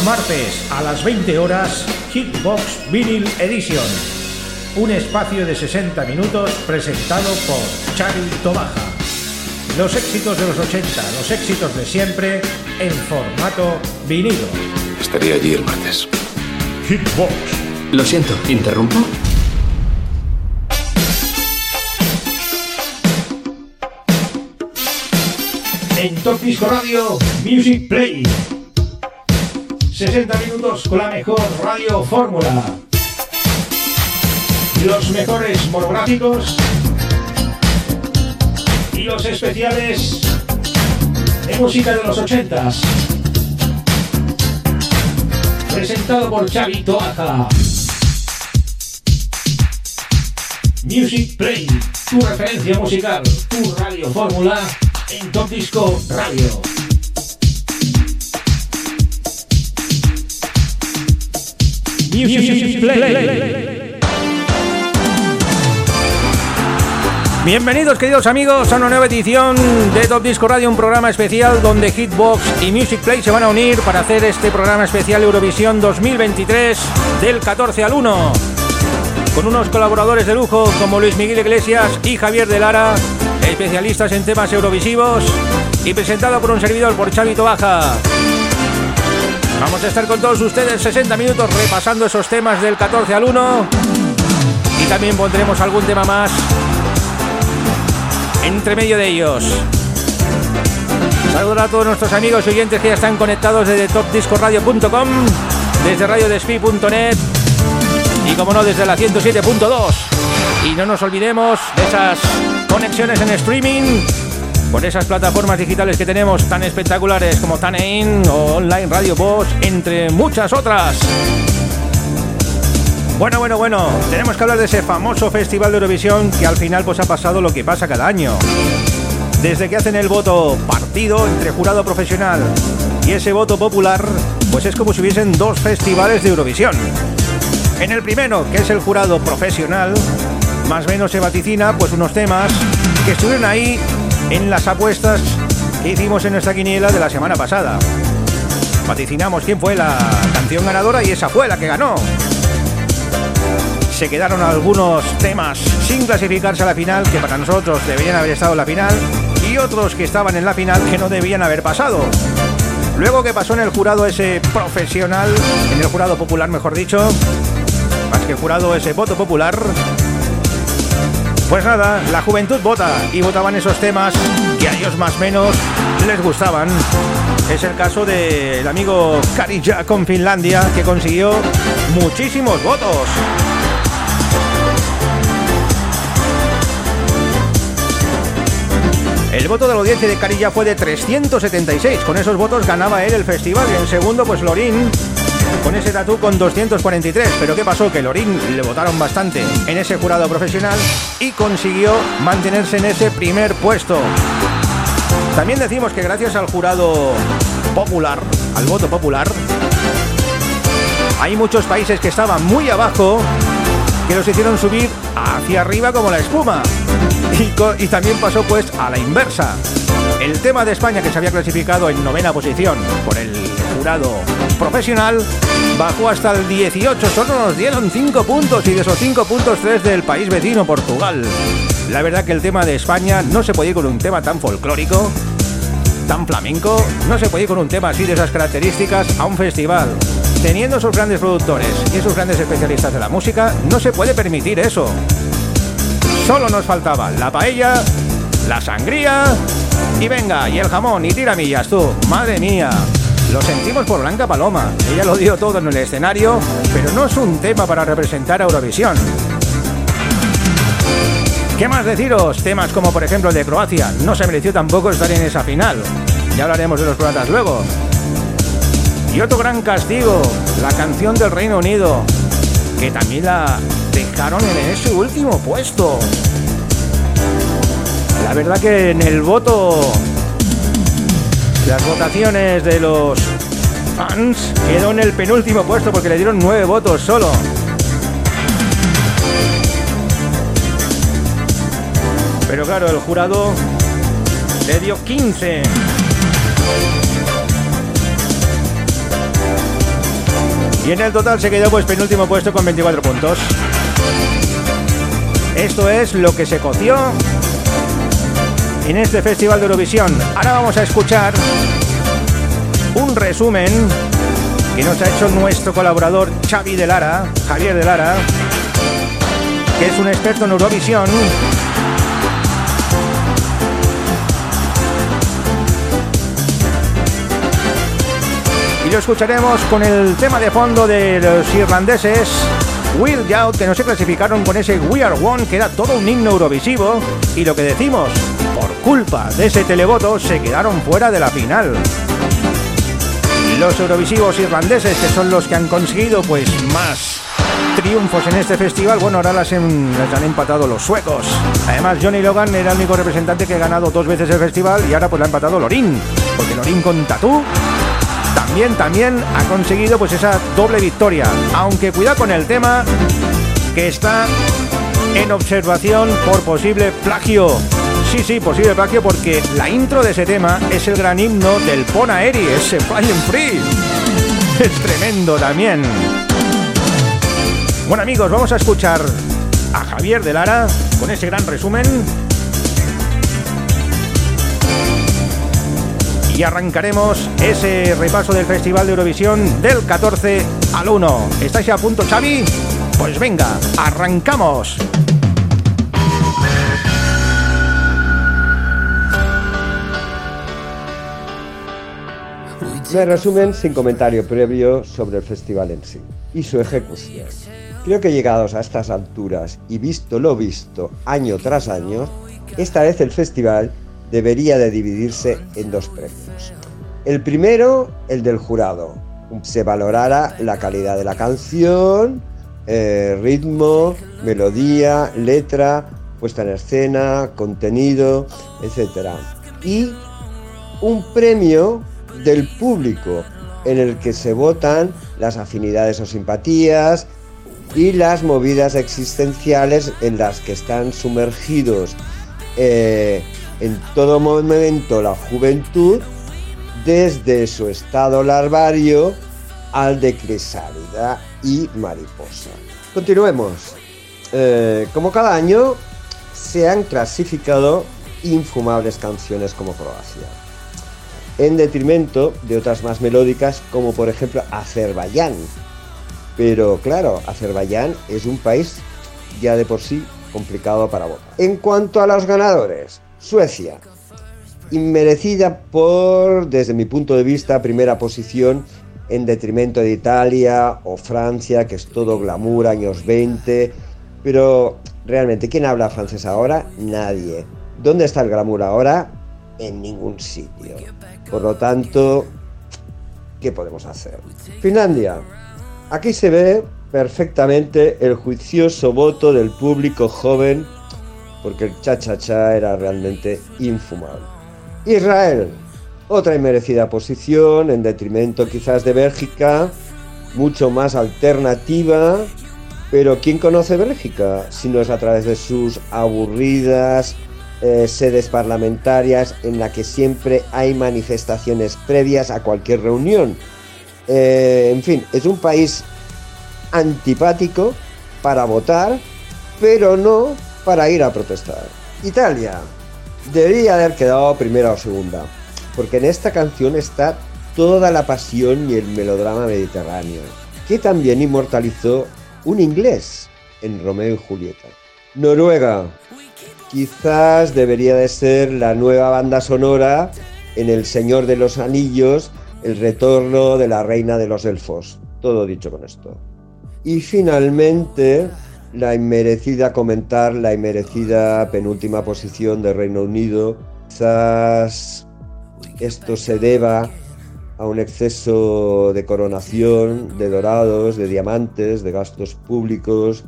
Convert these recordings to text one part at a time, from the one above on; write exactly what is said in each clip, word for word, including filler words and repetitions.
martes a las veinte horas, Hitbox Vinyl Edition. Un espacio de sesenta minutos presentado por Xavi Tobaja. Los éxitos de los ochenta, los éxitos de siempre en formato vinilo. Estaría allí el martes. Hitbox. Lo siento, ¿interrumpo? En Top Disco Radio, Music Play. sesenta minutos con la mejor radio fórmula. Los mejores monográficos y los especiales de música de los ochentas. Presentado por Xavi Tobaja. Music Play, tu referencia musical, tu radio fórmula en Top Disco Radio. Music Play. Bienvenidos, queridos amigos, a una nueva edición de Top Disco Radio, un programa especial donde Hitbox y Music Play se van a unir para hacer este programa especial Eurovisión dos mil veintitrés del catorce al uno, con unos colaboradores de lujo como Luis Miguel Iglesias y Javier de Lara, especialistas en temas eurovisivos, y presentado por un servidor, por Xavi Tobaja. Vamos a estar con todos ustedes sesenta minutos repasando esos temas del catorce al uno, y también pondremos algún tema más entre medio de ellos. Saludar a todos nuestros amigos y oyentes que ya están conectados desde top disco radio punto com, desde radio despí punto net y, como no, desde la ciento siete punto dos. Y no nos olvidemos de esas conexiones en streaming por esas plataformas digitales que tenemos tan espectaculares como TuneIn o Online Radio Box, entre muchas otras. Bueno, bueno, bueno, tenemos que hablar de ese famoso Festival de Eurovisión que al final pues ha pasado lo que pasa cada año. Desde que hacen el voto partido entre jurado profesional y ese voto popular, pues es como si hubiesen dos festivales de Eurovisión. En el primero, que es el jurado profesional, más o menos se vaticina pues unos temas que estuvieron ahí en las apuestas que hicimos en nuestra quiniela de la semana pasada. Vaticinamos quién fue la canción ganadora y esa fue la que ganó. Se quedaron algunos temas sin clasificarse a la final, que para nosotros deberían haber estado en la final, y otros que estaban en la final que no debían haber pasado. Luego, ¿qué pasó en el jurado ese profesional? En el jurado popular, mejor dicho. Más que jurado, ese voto popular. Pues nada, la juventud vota y votaban esos temas que a ellos más o menos les gustaban. Es el caso del amigo Karija con Finlandia, que consiguió muchísimos votos. El voto de la audiencia de Karija fue de trescientos setenta y seis. Con esos votos ganaba él el festival. Y en segundo, pues Lorin, con ese tatú, con doscientos cuarenta y tres. Pero ¿qué pasó? Que Lorin le votaron bastante en ese jurado profesional y consiguió mantenerse en ese primer puesto. También decimos que gracias al jurado popular, al voto popular, hay muchos países que estaban muy abajo que los hicieron subir hacia arriba como la espuma. Y, y también pasó pues a la inversa. El tema de España, que se había clasificado en novena posición por el jurado profesional, bajó hasta el dieciocho. Solo nos dieron cinco puntos, y de esos cinco puntos, tres del país vecino, Portugal. La verdad que el tema de España no se puede ir con un tema tan folclórico, tan flamenco, no se puede ir con un tema así de esas características a un festival. Teniendo esos grandes productores y esos grandes especialistas de la música, no se puede permitir eso. Solo nos faltaba la paella, la sangría y venga, y el jamón y tiramillas, tú. Madre mía, lo sentimos por Blanca Paloma. Ella lo dio todo en el escenario, pero no es un tema para representar a Eurovisión. ¿Qué más deciros? Temas como por ejemplo el de Croacia. No se mereció tampoco estar en esa final. Ya hablaremos de los croatas luego. Y otro gran castigo, la canción del Reino Unido, que también la dejaron en ese último puesto. La verdad que en el voto, las votaciones de los fans, quedó en el penúltimo puesto porque le dieron nueve votos solo. Pero claro, el jurado le dio quince. Y en el total se quedó pues penúltimo puesto con veinticuatro puntos. Esto es lo que se coció en este Festival de Eurovisión. Ahora vamos a escuchar un resumen que nos ha hecho nuestro colaborador Xavi de Lara, Javier de Lara, que es un experto en Eurovisión. Y lo escucharemos con el tema de fondo de los irlandeses Wild Out, que no se clasificaron con ese We Are One, que era todo un himno eurovisivo. Y lo que decimos, por culpa de ese televoto se quedaron fuera de la final. Los eurovisivos irlandeses, que son los que han conseguido pues más triunfos en este festival, bueno, ahora las, en, las han empatado los suecos. Además, Johnny Logan era el único representante que ha ganado dos veces el festival y ahora pues lo ha empatado Lorin, porque Lorin con Tatú también, también ha conseguido pues esa doble victoria. Aunque cuidado con el tema, que está en observación por posible plagio. Sí, sí, posible plagio, porque la intro de ese tema es el gran himno del Pona Eri, ese Flying Free. Es tremendo también. Bueno, amigos, vamos a escuchar a Javier de Lara con ese gran resumen. Y arrancaremos ese repaso del Festival de Eurovisión del catorce al uno. ¿Estáis a punto, Xavi? Pues venga, arrancamos. Me resumen sin comentario previo sobre el festival en sí y su ejecución. Creo que llegados a estas alturas y visto lo visto año tras año, esta vez el festival debería de dividirse en dos premios. El primero, el del jurado. Se valorara la calidad de la canción, eh, ritmo, melodía, letra, puesta en escena, contenido, etcétera. Y un premio del público, en el que se votan las afinidades o simpatías y las movidas existenciales en las que están sumergidos eh, en todo momento la juventud, desde su estado larvario al de crisálida y mariposa. Continuemos. Eh, como cada año, se han clasificado infumables canciones como Croacia, en detrimento de otras más melódicas, como por ejemplo Azerbaiyán. Pero claro, Azerbaiyán es un país ya de por sí complicado para votar. En cuanto a los ganadores, Suecia, inmerecida por, desde mi punto de vista, primera posición, en detrimento de Italia o Francia, que es todo glamour, años veinte, pero realmente, ¿quién habla francés ahora? Nadie. ¿Dónde está el glamour ahora? En ningún sitio. Por lo tanto, ¿qué podemos hacer? Finlandia. Aquí se ve perfectamente el juicioso voto del público joven, porque el cha-cha-cha era realmente infumable. Israel. Otra inmerecida posición, en detrimento quizás de Bélgica, mucho más alternativa, pero ¿quién conoce Bélgica? Si no es a través de sus aburridas Eh, sedes parlamentarias en la que siempre hay manifestaciones previas a cualquier reunión. Eh, en fin, es un país antipático para votar, pero no para ir a protestar. Italia debería haber quedado primera o segunda, porque en esta canción está toda la pasión y el melodrama mediterráneo, que también inmortalizó un inglés en Romeo y Julieta. Noruega. Quizás debería de ser la nueva banda sonora en El Señor de los Anillos, el retorno de la reina de los elfos. Todo dicho con esto. Y finalmente, la inmerecida comentar, la inmerecida penúltima posición de Reino Unido. Quizás esto se deba a un exceso de coronación, de dorados, de diamantes, de gastos públicos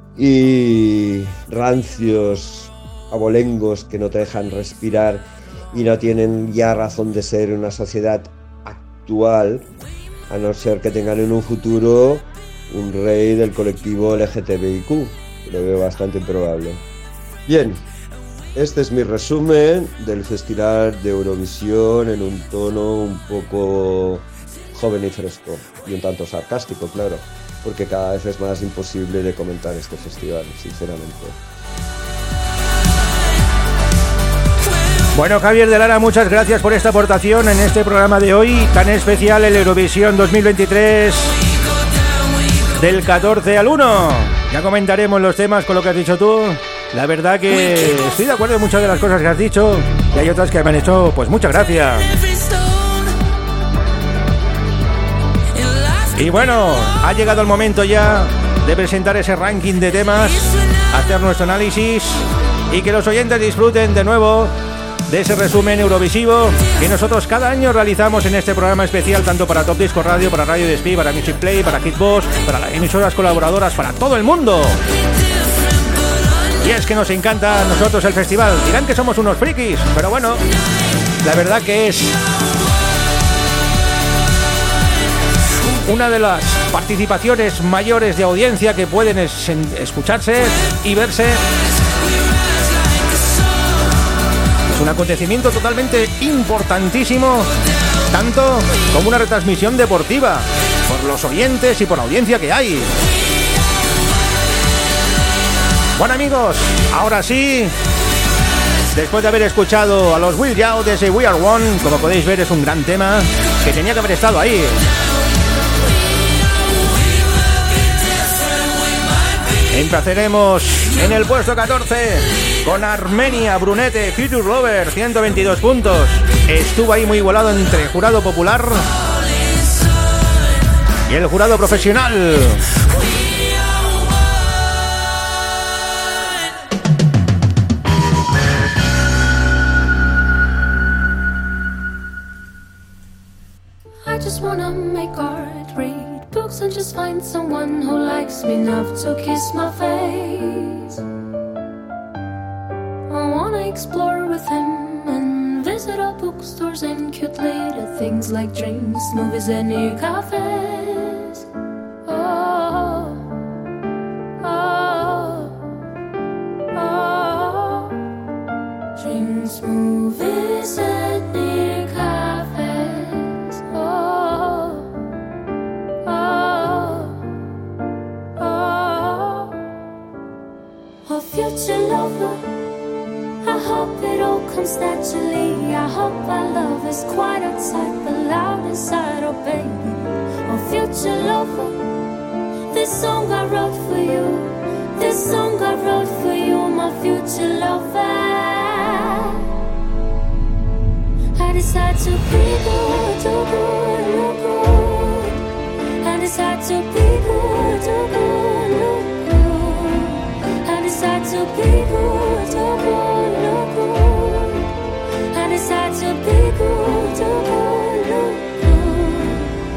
y rancios abolengos que no te dejan respirar y no tienen ya razón de ser en una sociedad actual, a no ser que tengan en un futuro un rey del colectivo L G T B I Q, que lo veo bastante improbable. Bien, este es mi resumen del Festival de Eurovisión en un tono un poco joven y fresco, y un tanto sarcástico, claro, porque cada vez es más imposible de comentar este festival, sinceramente. Bueno, Javier de Lara, muchas gracias por esta aportación en este programa de hoy, tan especial, el Eurovisión dos mil veintitrés, del catorce al uno. Ya comentaremos los temas con lo que has dicho tú. La verdad que estoy de acuerdo en muchas de las cosas que has dicho, y hay otras que me han hecho pues mucha gracia. Y bueno, ha llegado el momento ya de presentar ese ranking de temas, hacer nuestro análisis y que los oyentes disfruten de nuevo de ese resumen eurovisivo que nosotros cada año realizamos en este programa especial, tanto para Top Disco Radio, para Radio Despí, para Music Play, para Hitbox, para las emisoras colaboradoras, para todo el mundo. Y es que nos encanta a nosotros el festival. Dirán que somos unos frikis, pero bueno, la verdad que es una de las participaciones mayores de audiencia que pueden es- escucharse y verse. Es un acontecimiento totalmente importantísimo, tanto como una retransmisión deportiva, por los oyentes y por la audiencia que hay. Bueno, amigos, ahora sí, después de haber escuchado a los Will Yao de ese We Are One, como podéis ver es un gran tema que tenía que haber estado ahí. Empezaremos en el puesto catorce con Armenia, Brunete, Future Lover, ciento veintidós puntos. Estuvo ahí muy igualado entre el jurado popular y el jurado profesional. I just wanna make art, read books and just find someone who likes me enough to kiss my face. I wanna explore with him and visit all bookstores and cute little things like dreams, movies and near cafes. Oh, oh, oh. Dreams, movies and near cafes. Oh, oh, oh. A future lover, I hope it all comes naturally. I hope our love is quiet outside but loud inside, oh baby. A future lover, this song I wrote for you. This song I wrote for you, my future lover. I decide to be good, do good, look good. I decide to be good, do good, look good. I decide to be good, do good, look good. I decide to be good, do good, look good.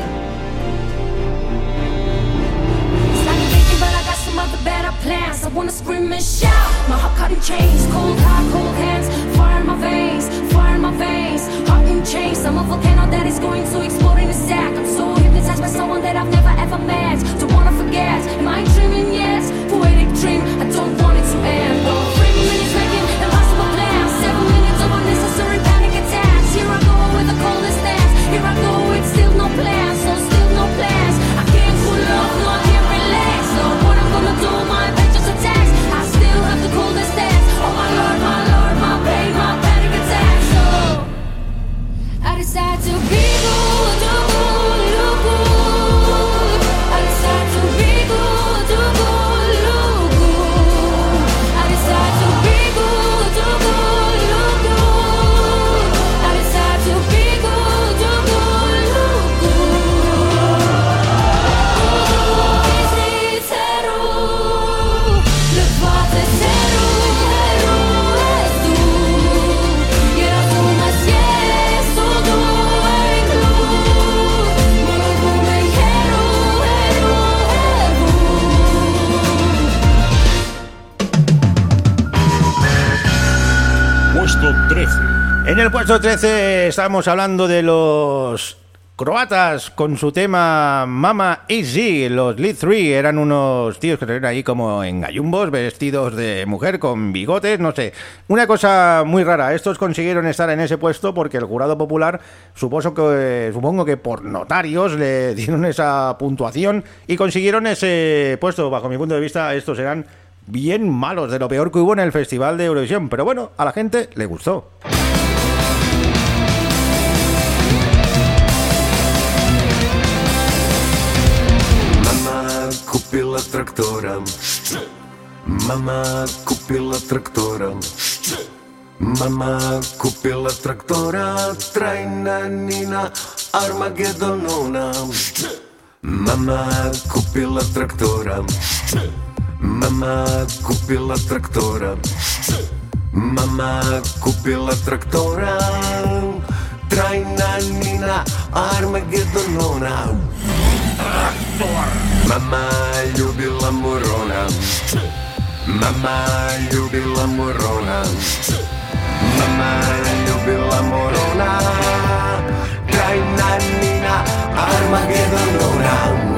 It's like I'm thinking, but I got some other better plans. I wanna scream and shout. My heart caught in chains, cold heart, cold hands, fire in my veins, fire in my veins, heart in chains. I'm a volcano that is going to explode in a sec. I'm so hypnotized by someone that I've never ever met. Don't wanna forget, am I dreaming yet? Poetic dream, I don't want it to end. Oh, three minutes making impossible plans, seven minutes of unnecessary panic attacks. Here I go with the coldest dance. Here I go with still no plans, so still no plans. I can't pull off, no I can't relax. So what I'm gonna do, my vengeance attacks. I still have the coldest dance. Oh my lord, my lord, my pain, my panic attack. So I decide to be good, do good, look good. I decide to be good, do good, look good. I decide to be good, do good, look good. I decide to be good, do good, look good. Easy zero, le fate zero, zero es tú. Quiero tu más yes, todo en luz. Mono come hero, hero, hero. Puesto trece. En el puesto trece estamos hablando de los croatas con su tema Mama Easy. Los Lead Three eran unos tíos que tenían ahí como en gallumbos, vestidos de mujer con bigotes, no sé. Una cosa muy rara. Estos consiguieron estar en ese puesto porque el jurado popular supuso que, supongo que por notarios le dieron esa puntuación y consiguieron ese puesto. Bajo mi punto de vista, estos eran bien malos, de lo peor que hubo en el Festival de Eurovisión. Pero bueno, a la gente le gustó. Купила трактора, мама купила трактора, мама купила трактора, трайна Нина Армагеддонона. Мама купила трактора, мама купила трактора, мама купила трактора, трайна Нина Армагеддонона. Mama ljubila Morona, mama ljubila Morona, mama ljubila Morona, trajna Nina Armagedonona.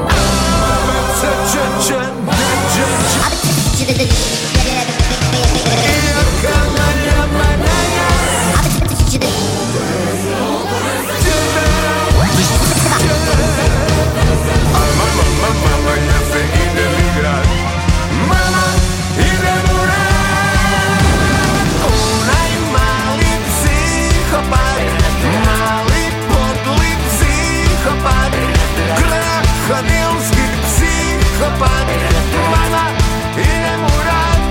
Mama, ja se idem igrat. Mama, idem u rad. Onaj mali psihopat, mali podli psihopat, krokodilski psihopat. Mama, idem u rad.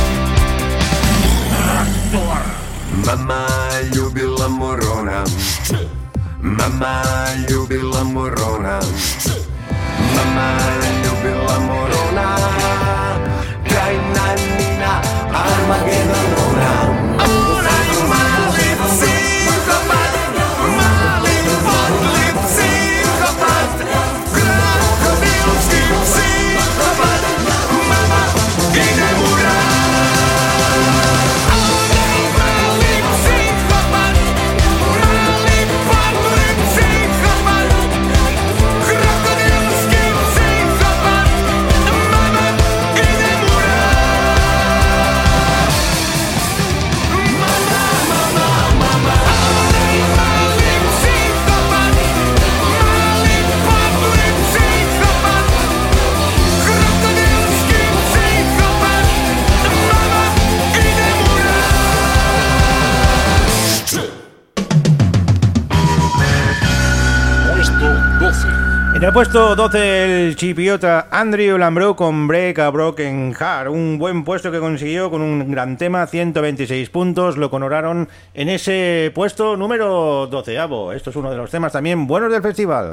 Mama ljubila Morona, mama ljubila Morona. Mama ljubila Morona, trajna Nina Armagedonona. Onaj mali psihopat, mali podli psihopat, krokodilski psihopat. Mama, idem u rad. Onaj mali psihopat, mali podli psihopat, krokodilski. En el puesto doce, el chipiota Andrew Lambrou con Break a Broken Heart. Un buen puesto que consiguió con un gran tema, ciento veintiséis puntos. Lo coronaron en ese puesto número doceavo. Esto es uno de los temas también buenos del festival.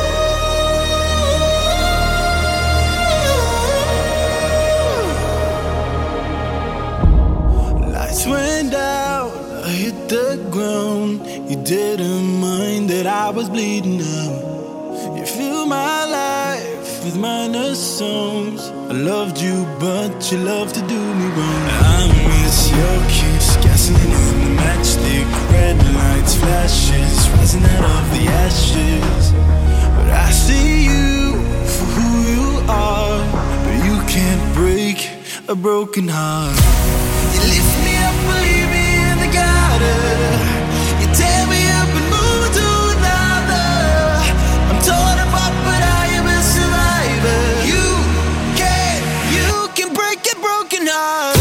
Lights went out, I hit the ground. You didn't mind that I was bleeding out. You fill my life with minor songs. I loved you, but you love to do me wrong. I miss your kiss, gasoline in the matchstick, red lights, flashes, rising out of the ashes. But I see you for who you are, but you can't break a broken heart. You lift me up, leave me in the gutter. You tear me up and move to another. I'm torn apart, but I am a survivor. You can, you can break a broken heart.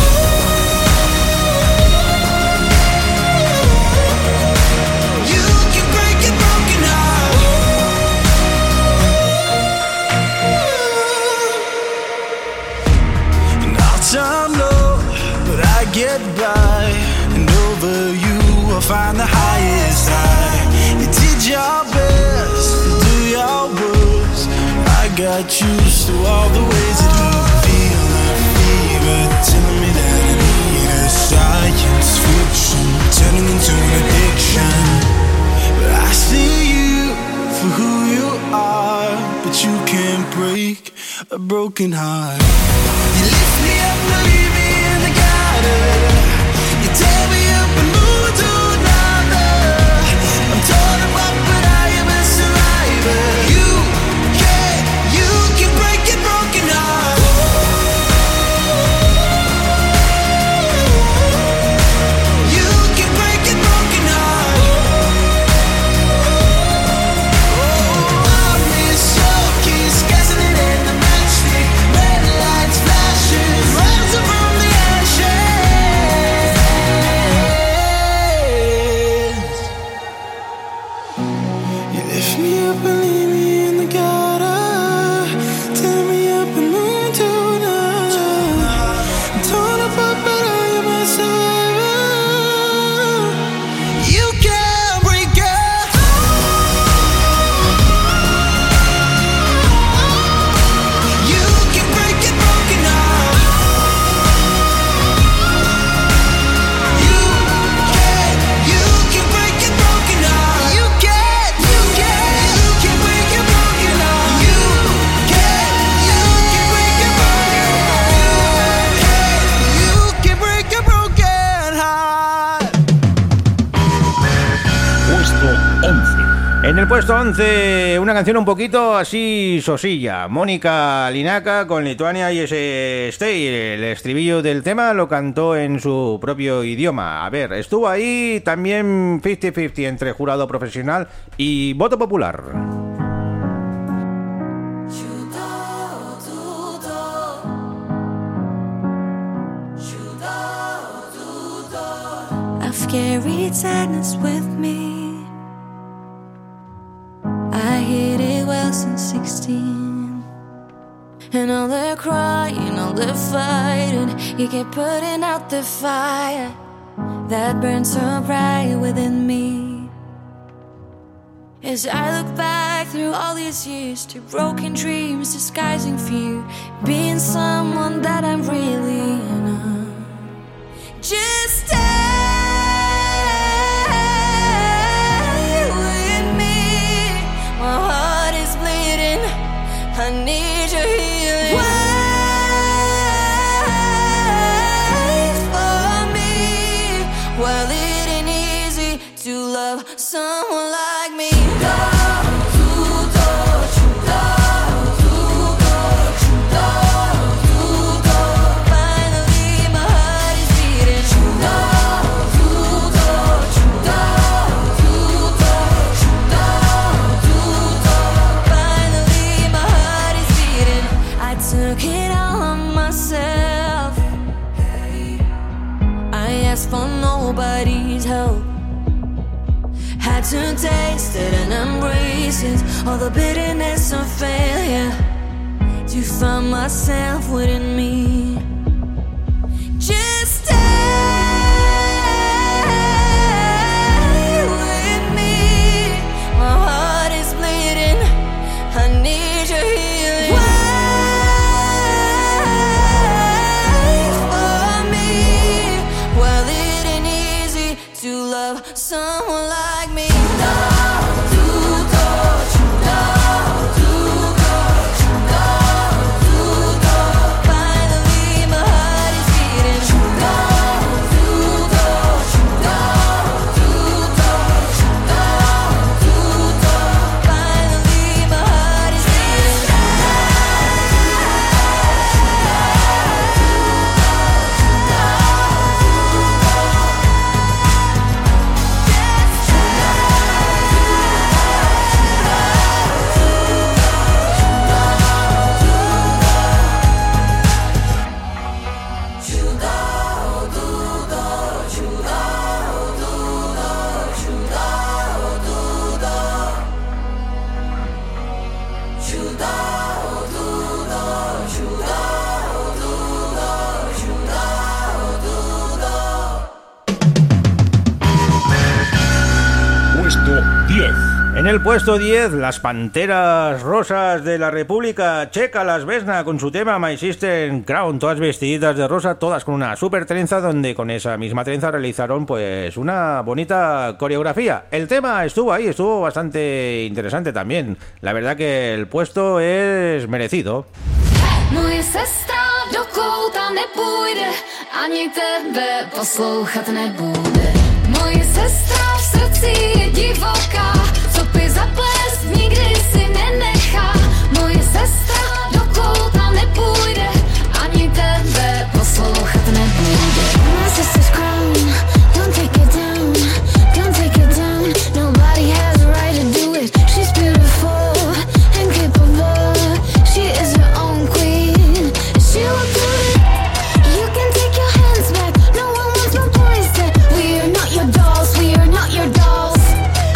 You can break a broken heart. And I'll time low, but I get by. And over you, I'll find the highest high. You did your best, do your worst. I got used to all the ways that you feel the fever, telling me that I need a science fiction, turning into an addiction. But I see you for who you are, but you can't break a broken heart. You lift me up and leave me in the gutter. You tear me up and move to another. I'm torn apart, but I am a survivor. Puesto once. En el puesto once, una canción un poquito así sosilla. Mónica Linaca con Lituania y ese Stay. El estribillo del tema lo cantó en su propio idioma. A ver, estuvo ahí también cincuenta cincuenta entre jurado profesional y voto popular. I've carried sadness with me. I hid it well since sixteen. And all the crying, all the fighting, you kept putting out the fire that burns so bright within me. As I look back through all these years to broken dreams disguising fear, being someone that I'm really not. Just stay. I need your healing. Wait for me. Well, it ain't easy to love someone like me. Finally, my heart is beating. Took it all on myself. I asked for nobody's help. Had to taste it and embrace it, all the bitterness of failure, to find myself within me. Just stay with me. My heart is bleeding. I need your healing. Someone like me. Finally, my heart is beating. Finally, my heart is En el puesto diez, las Panteras Rosas de la República Checa, las Vesna, con su tema My Sister Crown, todas vestiditas de rosa, todas con una super trenza, donde con esa misma trenza realizaron pues una bonita coreografía. El tema estuvo ahí, estuvo bastante interesante también. La verdad que el puesto es merecido. Moje sestra, dokud tam nepůjde, ani tebe poslouchat nebude. Moje sestra v srdci je divoká, co by zaplést nikdy si nenechá. Moje sestra, dokud tam nepůjde, ani tebe poslouchat nebude. My sister's crown, don't take it down, don't take it down. Nobody has a right to do it. She's beautiful and capable. She is her own queen. She will do it. You can take your hands back. No one wants my boys dead. We are not your dolls. We are not your dolls.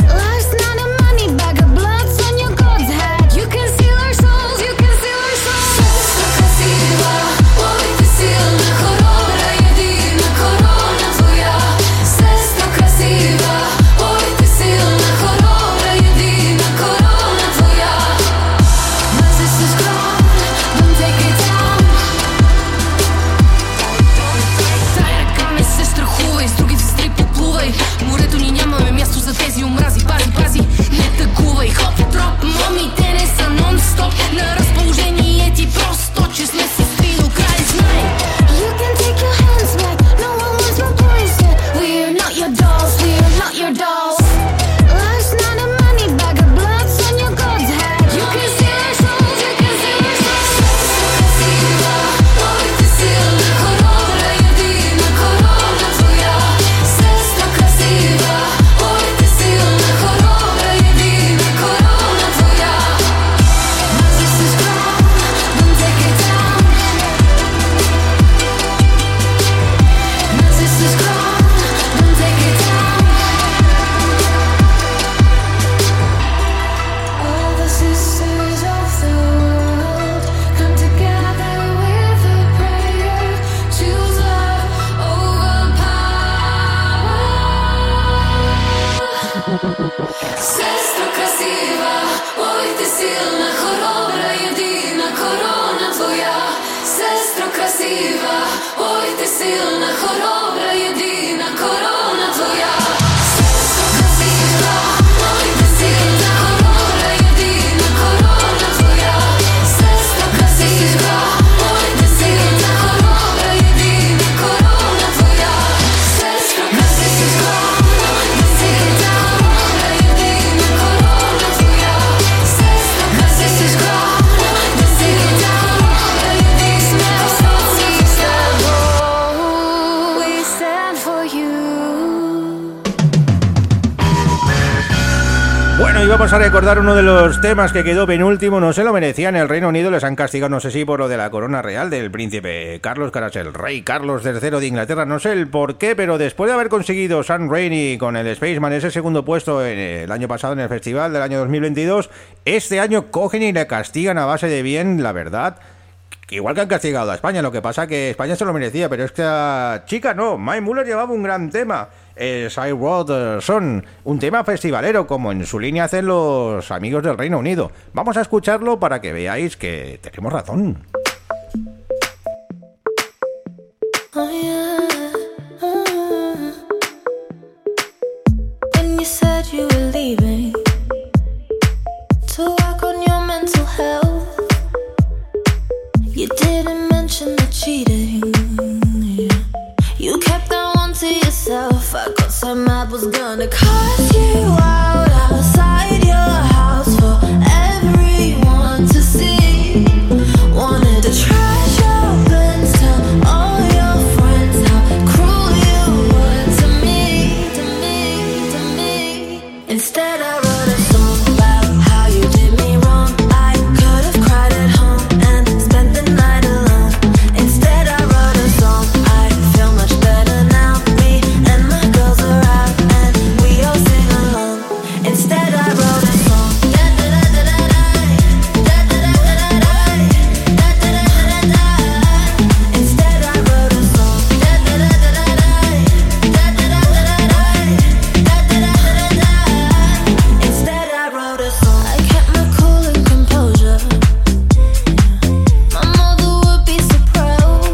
Sestro krasiva, oj ty silna, chorobra jedina, korona tvoja. Sestro krasiva, oj ty silna, chorobra jedina, korona tvoja. Sestro krasiva, oj ty silna, chorobra jedina, korona tvoja. Sestro krasiva, oj ty silna, chorobra jedina, korona tvoja. Sestro krasiva, oj ty silna, chorobra jedina, korona tvoja. Sestro krasiva, oj ty silna, chorobra jedina, we stand for you. Bueno, y vamos a recordar uno de los temas que quedó penúltimo. No se lo merecían. En el Reino Unido les han castigado, no sé si por lo de la corona real del príncipe Carlos, que ahora es el rey Carlos tercero de Inglaterra. No sé el por qué, pero después de haber conseguido Sam Raimi con el Spaceman ese segundo puesto en el año pasado en el festival del año dos mil veintidós, este año cogen y le castigan a base de bien, la verdad. Igual que han castigado a España, lo que pasa que España se lo merecía, pero esta chica no. Mae Muller llevaba un gran tema, es I Wrote Son, un tema festivalero, como en su línea hacen los amigos del Reino Unido. Vamos a escucharlo para que veáis que tenemos razón. Oh yeah, uh, when you said you were leaving to work on your mental health, you didn't mention the cheating. Yeah. You kept that one to yourself. I got so mad, was gonna cut you out outside your house for everyone to see. Wanted to trash your plans, tell all your friends how cruel you were to me, to me, to me. Instead I wrote a song about how you did me wrong. I could have cried at home and spent the night alone. Instead I wrote a song, I feel much better now. Me and my girls are out and we all sing along. Instead I wrote a song. Instead I wrote a song. Instead I wrote a song. I kept my cool and composure. My mother would be so proud.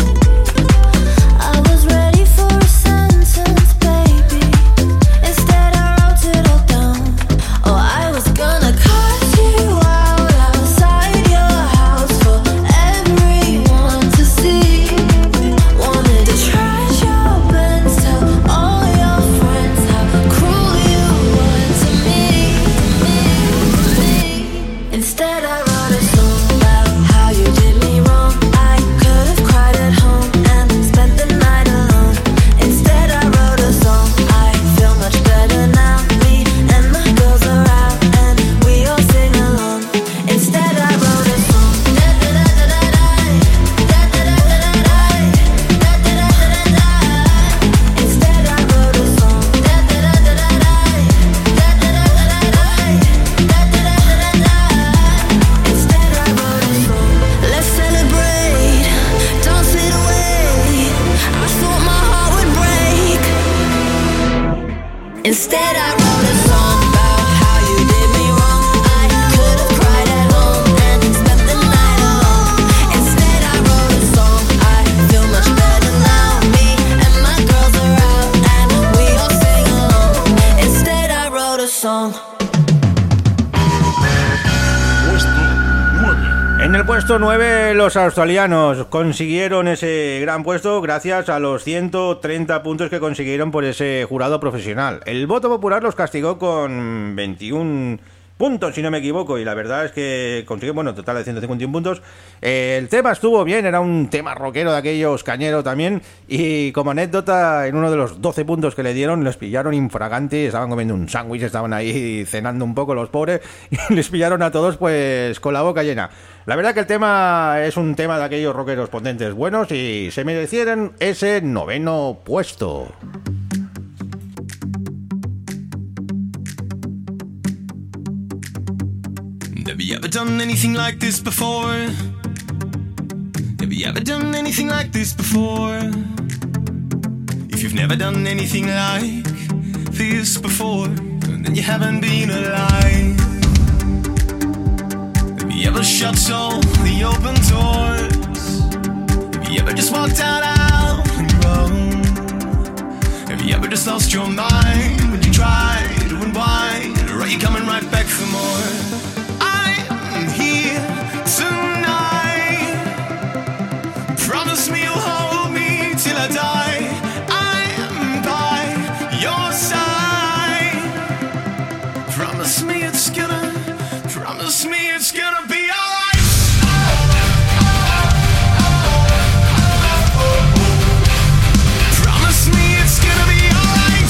I was ready for a sentence, baby. Instead I wrote it all down. Oh, I was gonna cut you out outside your house for everyone to see. Wanted to trash your plans, tell all your friends how cruel you were to me, to me, to me. Instead I wrote a song about how you did me wrong. I could have cried at home and spent the night alone. Instead I wrote a song, I feel much better now. Me and my girls are out and we all sing along. Instead I wrote a song. Instead I wrote a song. Instead I wrote a song. Let's celebrate, don't sit away. I thought my heart would break. Instead I wrote a song about how you did me wrong. I could have cried at home and spent the night alone. Instead I wrote a song, I feel much better now. Me and my girls are out and we all sing along. Instead I wrote a song. En el puesto nueve, los australianos consiguieron ese gran puesto gracias a los ciento treinta puntos que consiguieron por ese jurado profesional. El voto popular los castigó con veintiún puntos, si no me equivoco, y la verdad es que consiguió, bueno, total de ciento cincuenta y uno puntos. Eh, el tema estuvo bien, era un tema rockero de aquellos cañeros también, y como anécdota, en uno de los doce puntos que le dieron, los pillaron infraganti, estaban comiendo un sándwich, estaban ahí cenando un poco los pobres, y les pillaron a todos pues con la boca llena. La verdad que el tema es un tema de aquellos rockeros potentes buenos y se merecieron ese noveno puesto. Have you ever done anything like this before? Have you ever done anything like this before? If you've never done anything like this before, then then you haven't been alive. Have you ever shut all the open doors? Have you ever just walked out, out on your own? Have you ever just lost your mind when you try to unwind? Or are you coming right back for more? I'm here tonight. Promise me you'll hold me till I die. I'm by your side. Promise me it's gonna, promise me it's gonna be alright. Promise me it's gonna be alright.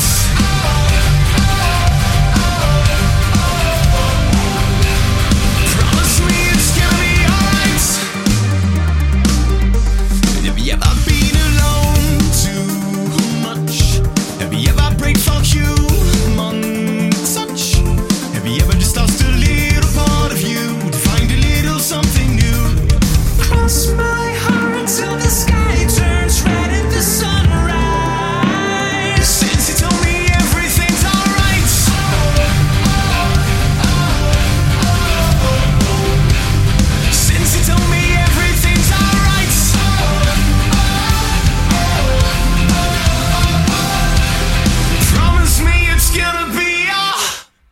Promise me it's gonna be alright. Have you ever been alone too much? Have you ever prayed for human touch? Have you ever just lost a little part of you to find a little something new? Cross my heart till the sky turns red in the sunrise. Since you told me everything's alright. Since you told me everything's alright. Promise me it's gonna be alright.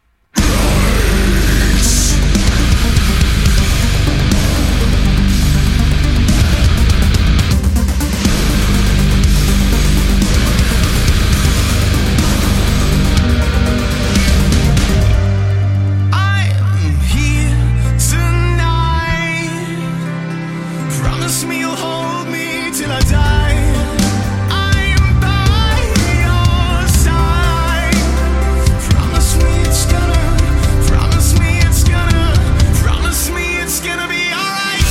I'm here tonight. Promise me you'll hold me till I die. I'm by your side. Promise me it's gonna, promise me it's gonna, promise me it's gonna be alright.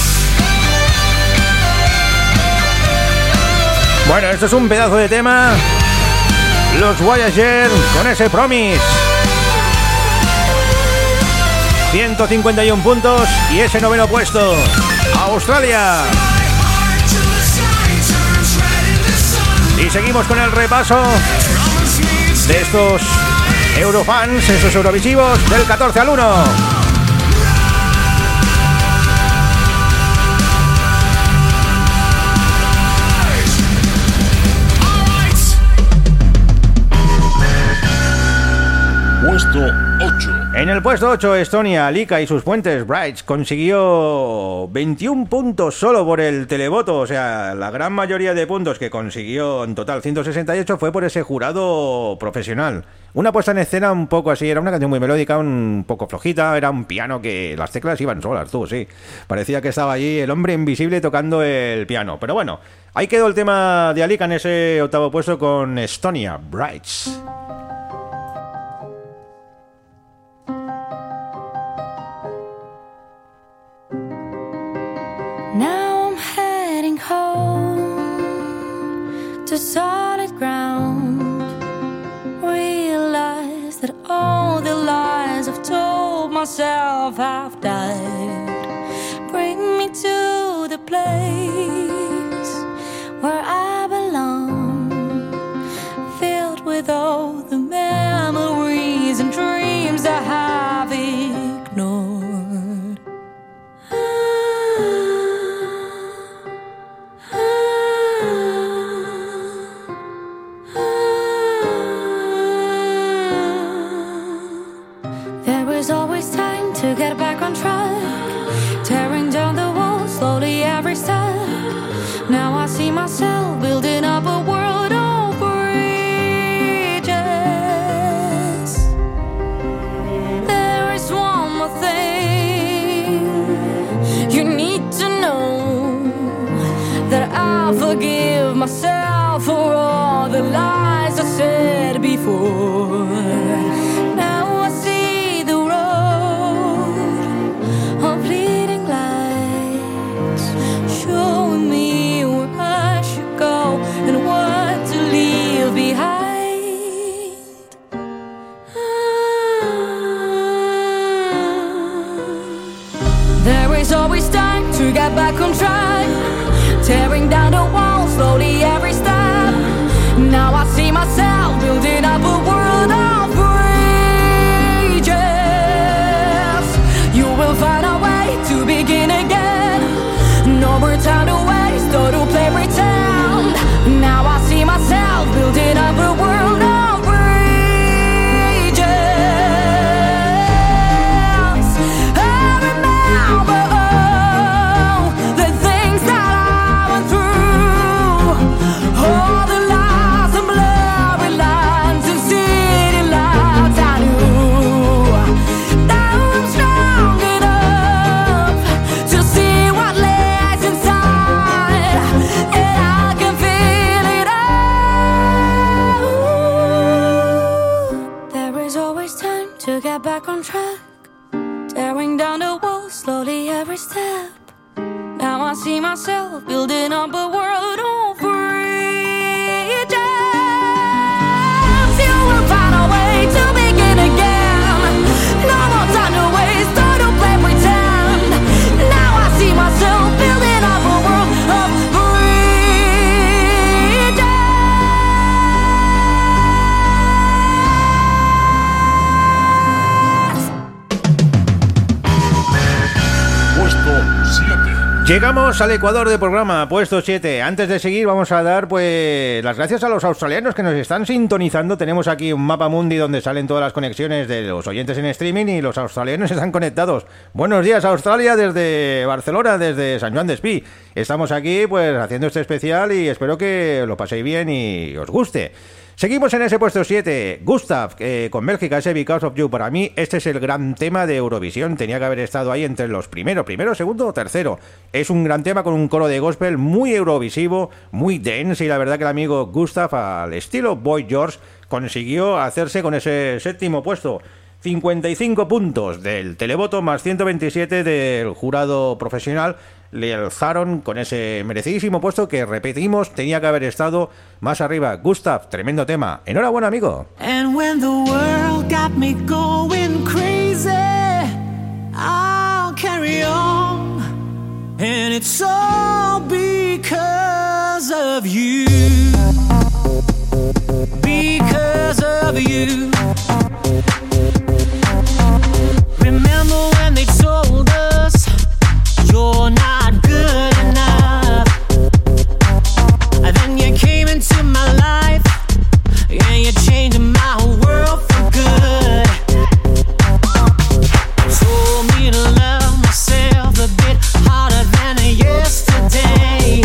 Bueno, esto es un pedazo de tema. Los Voyager con ese Promise. ciento cincuenta y uno puntos y ese noveno puesto. Australia. Y seguimos con el repaso de estos Eurofans, esos Eurovisivos del catorce al uno. Puesto ocho. En el puesto ocho, Estonia, Lika y sus puentes Brights consiguió veintiún puntos solo por el televoto. O sea, la gran mayoría de puntos que consiguió en total ciento sesenta y ocho fue por ese jurado profesional. Una puesta en escena un poco así, era una canción muy melódica, un poco flojita, era un piano que las teclas iban solas, tú, sí. Parecía que estaba allí el hombre invisible tocando el piano. Pero bueno, ahí quedó el tema de Alika en ese octavo puesto con Estonia, Brights. Now I'm heading home to solid ground. Realize that all the lies I've told myself have died. Bring me to the place where I belong, filled with all the memories and dreams I have ignored. To get back on track, tearing down the walls slowly every step. Now I see myself building up a world of bridges. There is one more thing you need to know, that I forgive myself for all the lies I said before. Always time to get back on track, tearing down the walls slowly every step. Now I see myself building up a world of bridges. get back on track. Tearing down the walls slowly every step. Now I see myself building up a world on freedom. You will find a way to begin again. No more time to waste, or to play pretend. Now I see myself building up a world of freedom. Puesto siete. Llegamos al Ecuador de programa, puesto siete. Antes de seguir vamos a dar pues las gracias a los australianos que nos están sintonizando. Tenemos aquí un mapa mundi donde salen todas las conexiones de los oyentes en streaming y los australianos están conectados. Buenos días Australia desde Barcelona, desde San Juan de Espí. Estamos aquí pues haciendo este especial y espero que lo paséis bien y os guste. Seguimos en ese puesto siete, Gustav, eh, con Bélgica, ese Because of You. Para mí este es el gran tema de Eurovisión, tenía que haber estado ahí entre los primeros, primero, segundo o tercero. Es un gran tema con un coro de gospel muy eurovisivo, muy dance, y la verdad que el amigo Gustav, al estilo Boy George, consiguió hacerse con ese séptimo puesto. cincuenta y cinco puntos del televoto más ciento veintisiete del jurado profesional le alzaron con ese merecidísimo puesto que, repetimos, tenía que haber estado más arriba. Gustav, tremendo tema. Enhorabuena, amigo. And when the world got me going crazy, I'll carry on. And it's all because of you. Because of you. Remember when they told us you're not good enough? And then you came into my life, and you changed my whole world for good. Told me to love myself a bit harder than yesterday.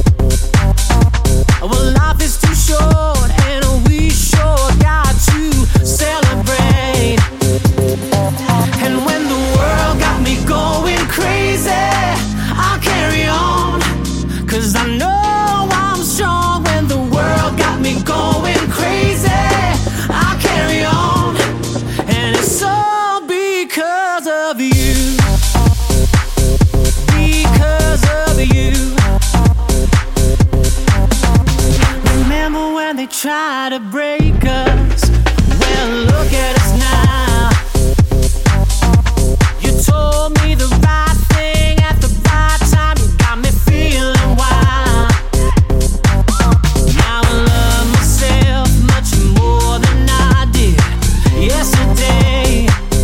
Well, life is too short, and we sure got to celebrate. And when the world got me going crazy, I'll carry on, 'cause I know I'm strong. When the world got me going crazy, I'll carry on, and it's all because of you. Because of you. Remember when they tried to break us? Well, look at us now. You told me the right thing at the right time. You got me feeling wild. Now I love myself much more than I did yesterday.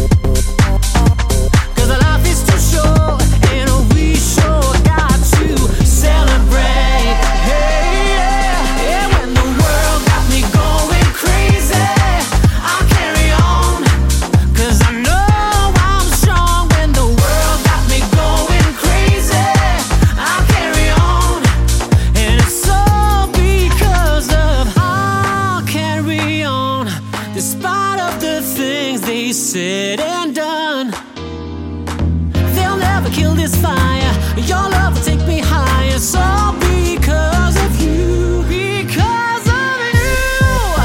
'Cause life is too short, and we sure got to celebrate. Hey, yeah, yeah. When the world got me going crazy, I'll carry on, 'cause I know I'm strong. When the world got me going crazy, I'll carry on, and it's all because of I'll carry on, despite of the things they said and done. They'll never kill this fire. Your love will take me higher. It's all because of you. Because of you.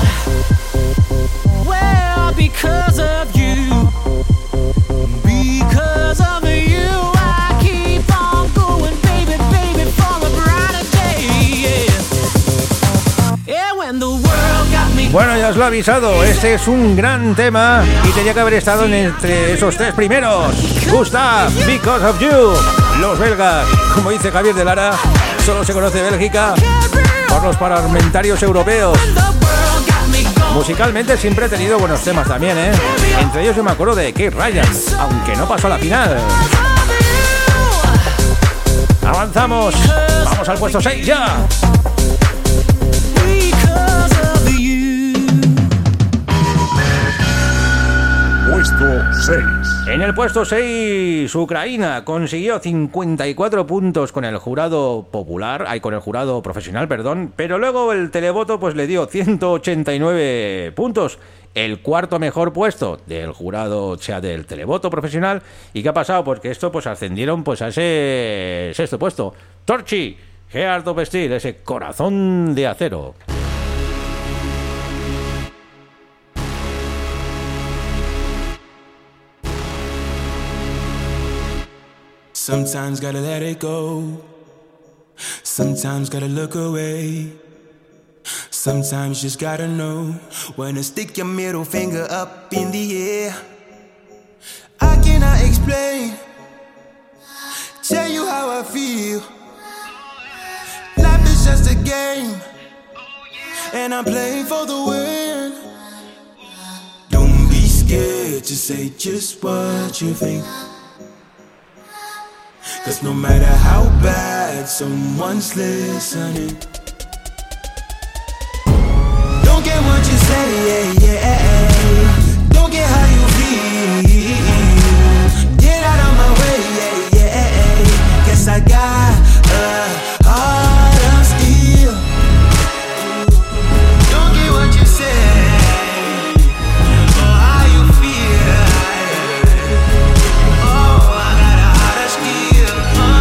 Well, because of you. Because of you, I keep on going, baby, baby, for a brighter day. Yeah. Yeah, when the world got me. Bueno, ya os lo he avisado, este es un gran tema y tenía que haber estado en entre esos tres primeros. Gustav, Because of You. Los belgas, como dice Javier de Lara, solo se conoce Bélgica por los parlamentarios europeos. Musicalmente siempre he tenido buenos temas también, ¿eh? Entre ellos yo me acuerdo de Kate Ryan, aunque no pasó a la final. Avanzamos, vamos al puesto seis ya. Puesto seis. En el puesto seis, Ucrania consiguió cincuenta y cuatro puntos con el jurado popular, ay, con el jurado profesional, perdón, pero luego el televoto pues le dio ciento ochenta y nueve puntos, el cuarto mejor puesto del jurado, o sea, del televoto profesional. ¿Y qué ha pasado? Pues que esto pues ascendieron pues a ese sexto puesto. Torchi, Heart of Steel, ese corazón de acero. Sometimes gotta let it go. Sometimes gotta look away. Sometimes just gotta know when to stick your middle finger up in the air. I cannot explain, tell you how I feel. Life is just a game, and I'm playing for the win. Don't be scared to say just what you think, 'cause no matter how bad someone's listening, don't get what you say, yeah, yeah. Don't get how you feel. Get out of my way, yeah, yeah. Guess I got a heart of steel. Don't get what you say, or how you feel. Oh, I got a heart of steel.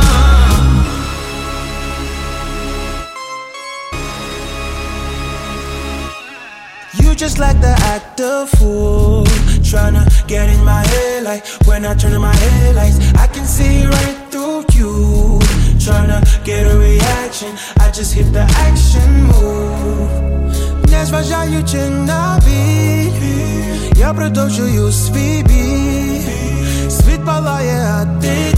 Uh. You just like the act of fool, tryna get in my head. Like when I turn on my headlights, I can see right through you. Tryna get a reaction, I just hit the action move. Не зважаючи на біль, я продовжую свій бій. Світ палає, а ти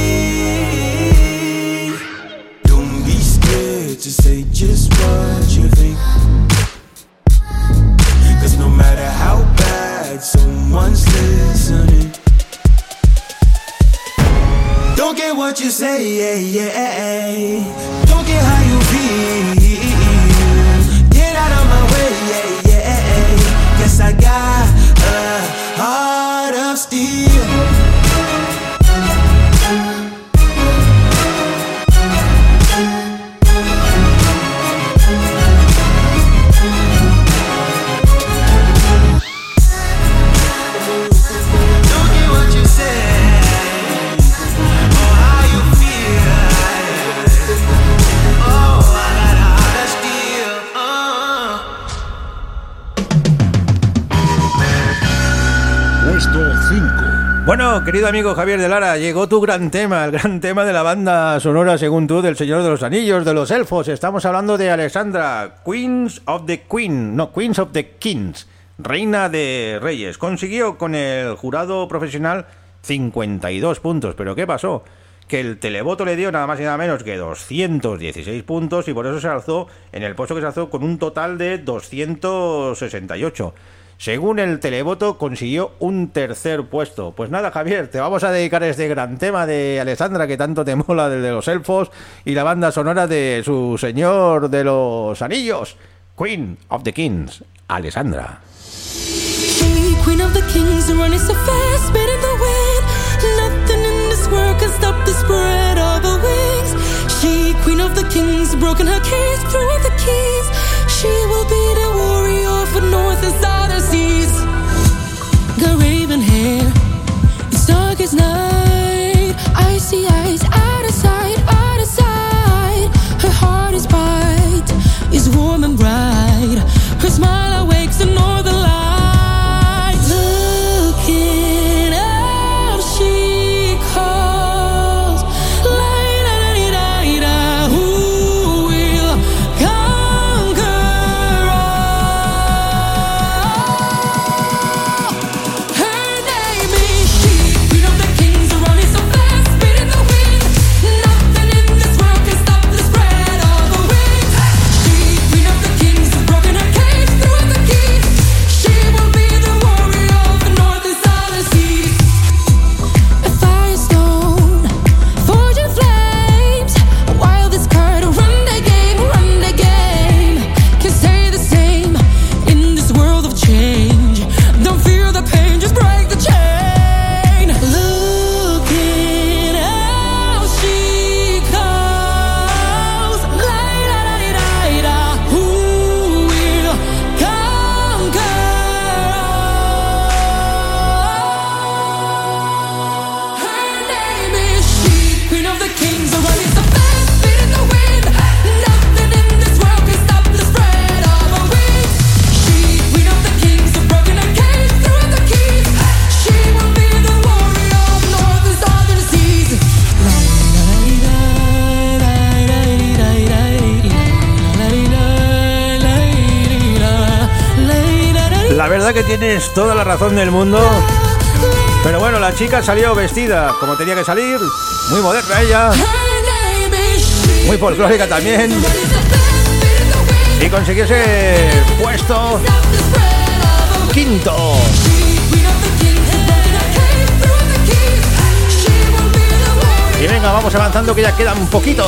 дій. Don't be scared to say just what you think, 'cause no matter how bad someone's listening, don't get what you say, yeah, yeah. Don't get how you feel. Get out of my way, yeah, yeah. Guess I got a heart of steel. Bueno, querido amigo Javier de Lara, llegó tu gran tema, el gran tema de la banda sonora, según tú, del Señor de los Anillos, de los Elfos. Estamos hablando de Alessandra, Queens of the Queen, no, Queens of the Kings, Reina de Reyes. Consiguió con el jurado profesional cincuenta y dos puntos, pero ¿qué pasó? Que el televoto le dio nada más y nada menos que doscientos dieciséis puntos y por eso se alzó en el puesto que se alzó con un total de doscientos sesenta y ocho. Según el televoto, consiguió un tercer puesto. Pues nada, Javier, te vamos a dedicar este gran tema de Alessandra que tanto te mola, del de los elfos y la banda sonora de su Señor de los Anillos, Queen of the Kings, Alessandra. She, Queen of the Kings, running so fast, spinning the wind. Nothing in this world can stop the spread of her wings. She, Queen of the Kings, broken her cage, threw up the keys. She will be the warrior for north and southern seas. Got raven hair, it's dark as night. Icy eyes, out of sight, out of sight. Her heart is bright, is warm and bright. Her smile awakes the northern light. Looking verdad que tienes toda la razón del mundo. Pero bueno, la chica salió vestida como tenía que salir, muy moderna ella, muy folclórica también, y consiguió ese puesto quinto. Y venga, vamos avanzando que ya quedan poquitos.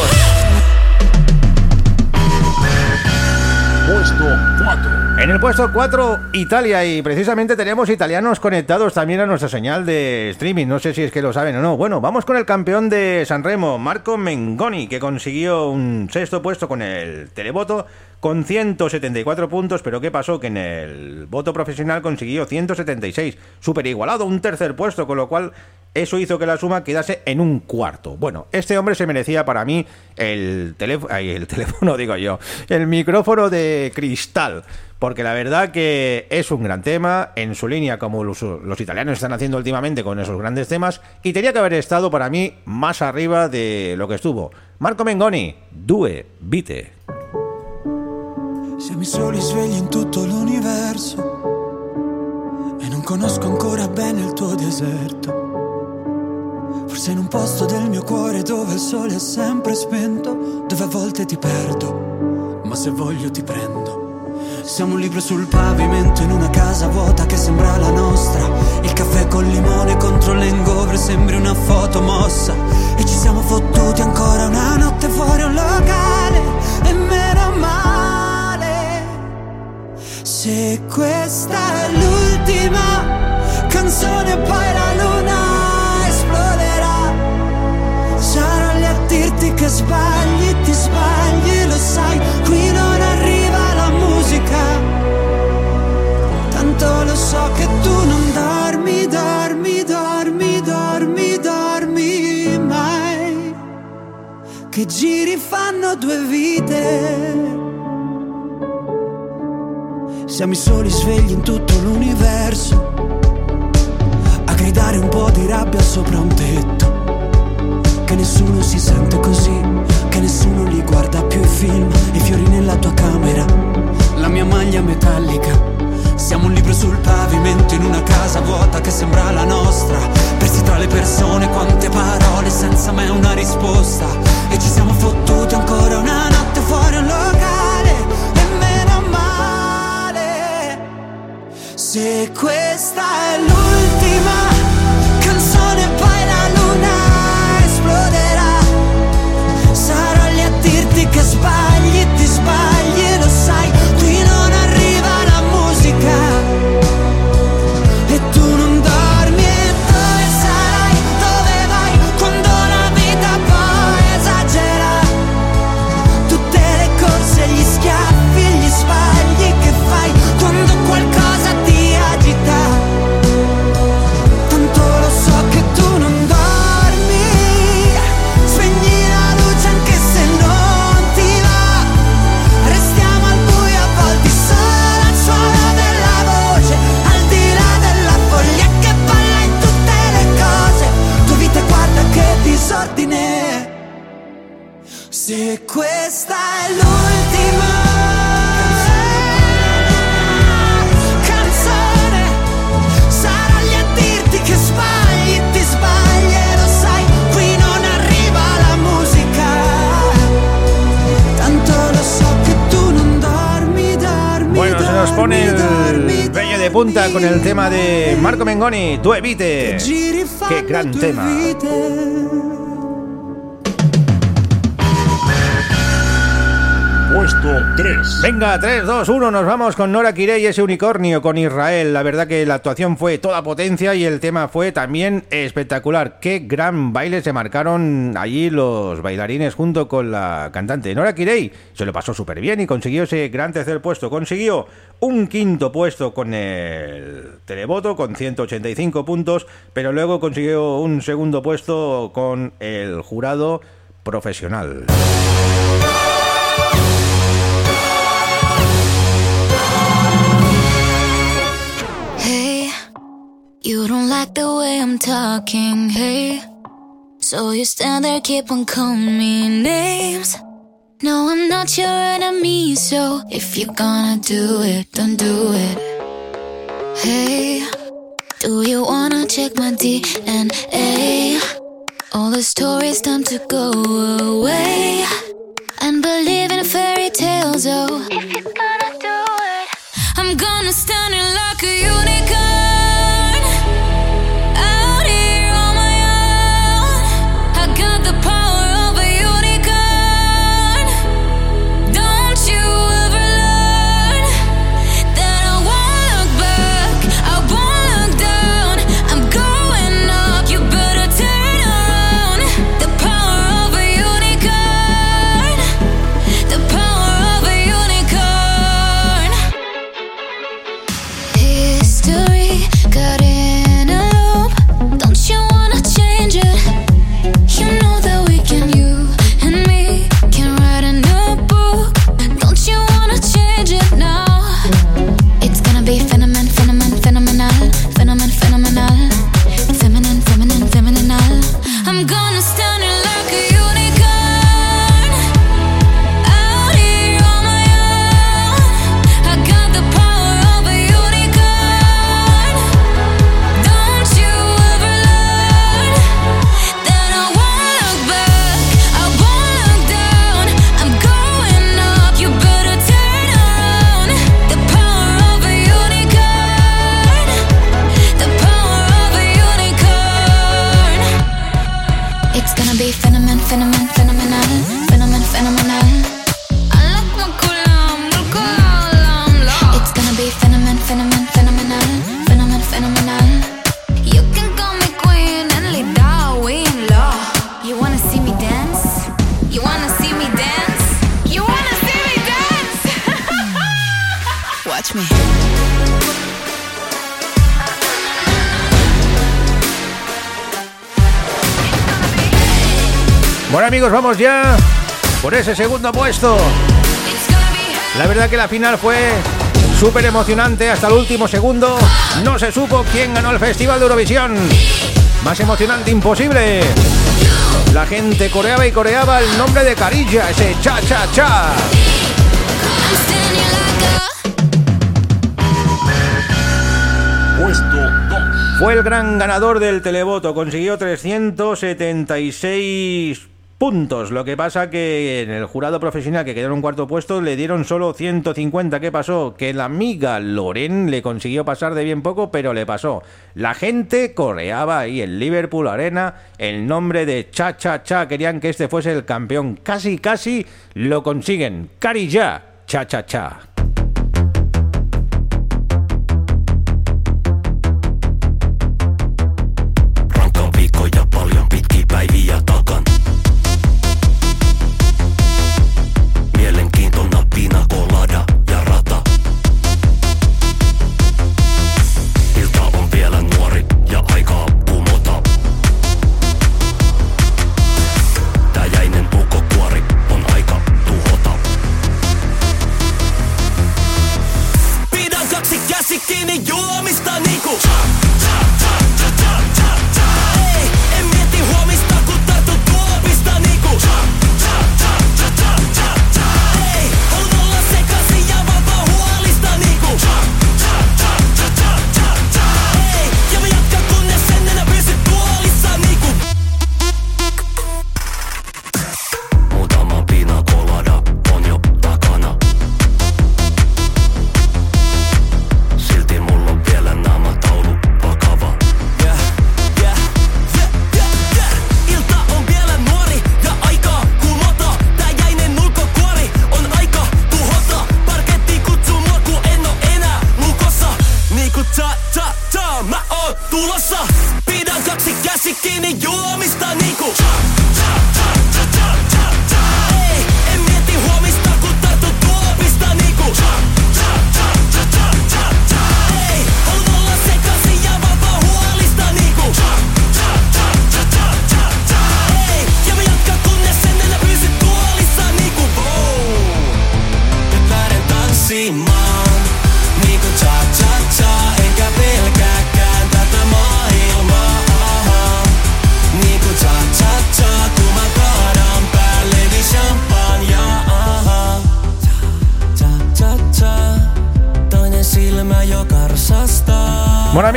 Puesto cuatro. En el puesto cuatro, Italia, y precisamente tenemos italianos conectados también a nuestra señal de streaming, no sé si es que lo saben o no. Bueno, vamos con el campeón de Sanremo, Marco Mengoni, que consiguió un sexto puesto con el televoto con ciento setenta y cuatro puntos, pero ¿qué pasó? Que en el voto profesional consiguió ciento setenta y seis, súper igualado, un tercer puesto, con lo cual eso hizo que la suma quedase en un cuarto. Bueno, este hombre se merecía para mí el teléfono, ay, el teléfono digo yo, el micrófono de cristal, porque la verdad que es un gran tema, en su línea como los, los italianos están haciendo últimamente con esos grandes temas, y tenía que haber estado para mí más arriba de lo che estuvo. Marco Mengoni, Due Vite. Siamo i soli svegli in tutto l'universo e non conosco ancora bene il tuo deserto. Forse in un posto del mio cuore dove il sole è sempre spento, dove a volte ti perdo, ma se voglio ti prendo. Siamo un libro sul pavimento in una casa vuota che sembra la nostra. Il caffè col limone contro l'engovre sembri una foto mossa. E ci siamo fottuti ancora una notte fuori un locale, e meno male. Se questa è l'ultima canzone poi la luna esploderà. Sarò lì a dirti che sbagli, ti sbagli, lo sai, qui non arriva la musica. Tanto lo so che tu non dormi, dormi, dormi, dormi, dormi mai. Che giri fanno due vite. Siamo i soli svegli in tutto l'universo, a gridare un po' di rabbia sopra un tetto. Che nessuno si sente così, che nessuno li guarda più i film, i fiori nella tua camera, la mia maglia metallica. Siamo un libro sul pavimento in una casa vuota che sembra la nostra. Persi tra le persone, quante parole senza mai una risposta. E ci siamo fottuti ancora una notte fuori un locale, e meno male. Se questa è l'ultima canzone poi la luna esploderà. Sarò lì a dirti che sbagli, ti sbagli, lo sai, qui non arriva la musica. E tu non dormi, e dove sarai, dove vai, quando la vita poi esagera. Tutte le corse, gli schiaffi, gli sbagli che fai quando qualcosa ti agita. Tanto lo so che tu non dormi, spegni la luce anche se non ti va. Restiamo al buio avvolti solo al suono della voce, al di là della foglia che balla in tutte le cose. Tua vita guarda che disordine. Se questa è l'ultima canzone, sarò lì a dirti che sbagli, ti sbagli, e lo sai, qui non arriva la musica. Tanto lo so che tu non dormi, dormi. Bueno, se nos pone el dormi, vello de punta con el tema de Marco Mengoni, Due Vite. Qué gran tema. Puesto tres. Venga, tres, dos, uno, nos vamos con Nora Kirei y ese unicornio con Israel. La verdad que la actuación fue toda potencia y el tema fue también espectacular. Qué gran baile se marcaron allí los bailarines junto con la cantante. Nora Kirei se lo pasó súper bien y consiguió ese gran tercer puesto. Consiguió un quinto puesto con el televoto con ciento ochenta y cinco puntos, pero luego consiguió un segundo puesto con el jurado profesional. Hey, you don't like the way I'm talking, hey, so you stand there, keep on calling me names. No, I'm not your enemy, so if you're gonna do it, don't do it. Hey, do you wanna check my D N A? All the stories time to go away and believe in fairy tales. Oh, if you're gonna do it, I'm gonna stand in like a unicorn out here on my own. I got the power of a unicorn. Don't you ever learn that I won't look back, I won't look down. I'm going up, you better turn around. The power of a unicorn, the power of a unicorn. History got in a loop. Don't you wanna change it? You know that we can, you and me can write a new book. Don't you wanna change it now? It's gonna be phenomen, phenomen, phenomenal, phenomen, phenomenal, feminine, feminine, phenomenal. I'm gonna stand in like a unicorn out here on my own. I got the power of a unicorn. Don't you ever learn that I won't look back, I won't look down. I'm going up, you better turn around. The power of a unicorn, the power of a unicorn. It's gonna be phenomen, phenomen, phenomenal, phenomen, phenomenal. It's gonna be phenomen, phenomen, phenomenal, phenomen, phenomenal. You can call me queen and lead out, we in law. You wanna see me dance? You wanna see me dance? You wanna see me dance? Watch me. Bueno, amigos, vamos ya por ese segundo puesto. La verdad que la final fue súper emocionante hasta el último segundo. No se supo quién ganó el Festival de Eurovisión. Más emocionante imposible. La gente coreaba y coreaba el nombre de Karija, ese cha cha cha. Puesto dos. Fue el gran ganador del televoto, consiguió trescientos setenta y seis puntos. Lo que pasa que en el jurado profesional, que quedó en un cuarto puesto, le dieron solo ciento cincuenta. ¿Qué pasó? Que la amiga Loren le consiguió pasar de bien poco, pero le pasó. La gente coreaba ahí en Liverpool Arena el nombre de Cha Cha Cha. Querían que este fuese el campeón. Casi, casi lo consiguen. Karija, Cha Cha Cha. Rankkaa viikkoja, paljon pitkiä päiviä takan. Mielenkiintona pina colada ja rata. Ilta on vielä nuori ja aikaa kumota. Tää jäinen pukokuori on aika tuhota.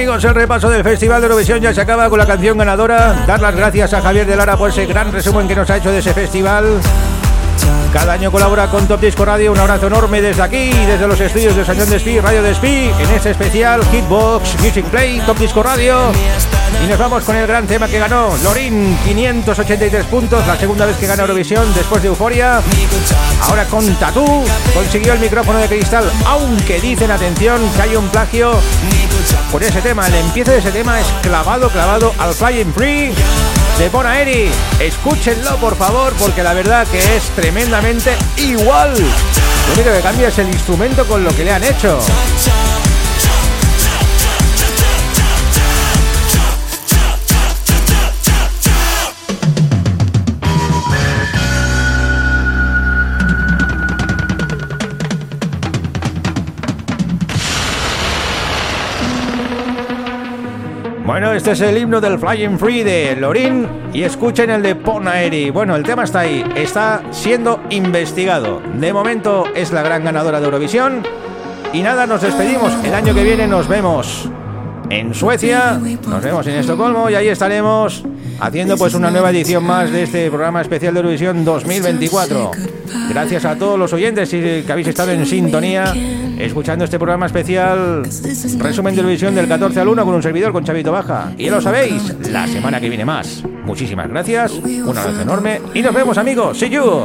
amigos, el repaso del Festival de Eurovisión ya se acaba con la canción ganadora. Dar las gracias a Javier de Lara por ese gran resumen que nos ha hecho de ese festival. Cada año colabora con Top Disco Radio. Un abrazo enorme desde aquí, desde los estudios de San Joan Despí, Radio Despí, en este especial Hitbox Music Play, Top Disco Radio. Y nos vamos con el gran tema que ganó Lorin, quinientos ochenta y tres puntos, la segunda vez que gana Eurovisión después de Euforia. Ahora con Tatú consiguió el micrófono de cristal, aunque dicen, atención, que hay un plagio con ese tema. El empiece de ese tema es clavado, clavado al Flying Free de Bon Aeri. Escúchenlo, por favor, porque la verdad que es tremendamente igual. Lo único que cambia es el instrumento con lo que le han hecho. Bueno, este es el himno del Flying Free de Lorin y escuchen el de Bon Aeri. Bueno, el tema está ahí, está siendo investigado. De momento es la gran ganadora de Eurovisión. Y nada, nos despedimos. El año que viene nos vemos en Suecia, nos vemos en Estocolmo y ahí estaremos haciendo pues una nueva edición más de este programa especial de Eurovisión dos mil veinticuatro. Gracias a todos los oyentes que habéis estado en sintonía escuchando este programa especial, resumen de Eurovisión del catorce al uno con un servidor, con Chavito Baja. Y ya lo sabéis, la semana que viene más. Muchísimas gracias, un abrazo enorme y nos vemos, amigos. See you.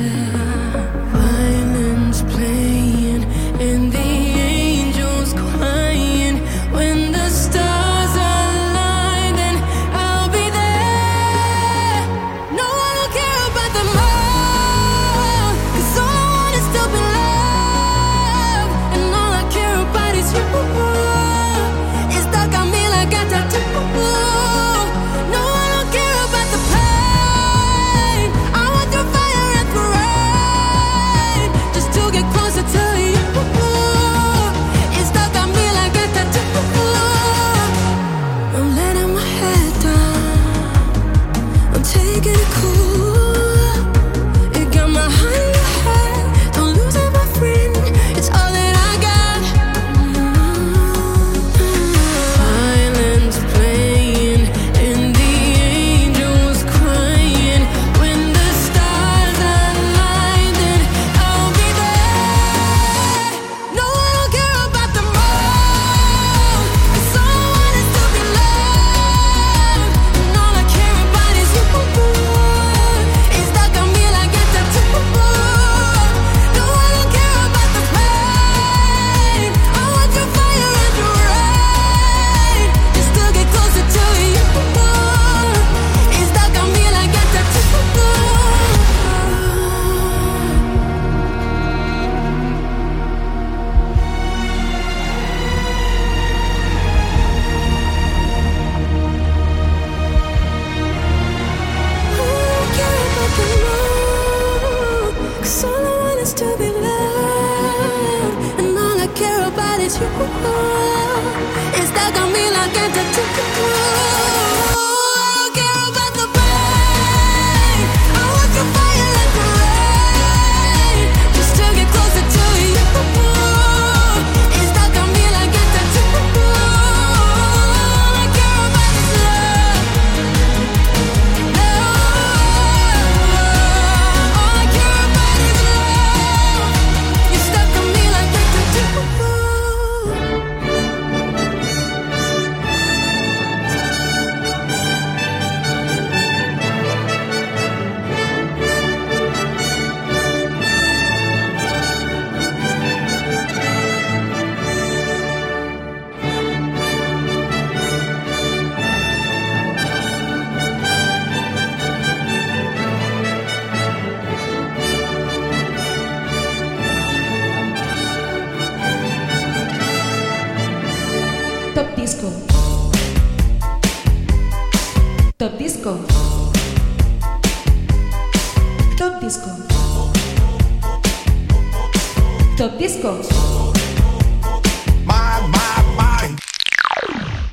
Top Disco. Top Disco. Top Disco. Top Disco.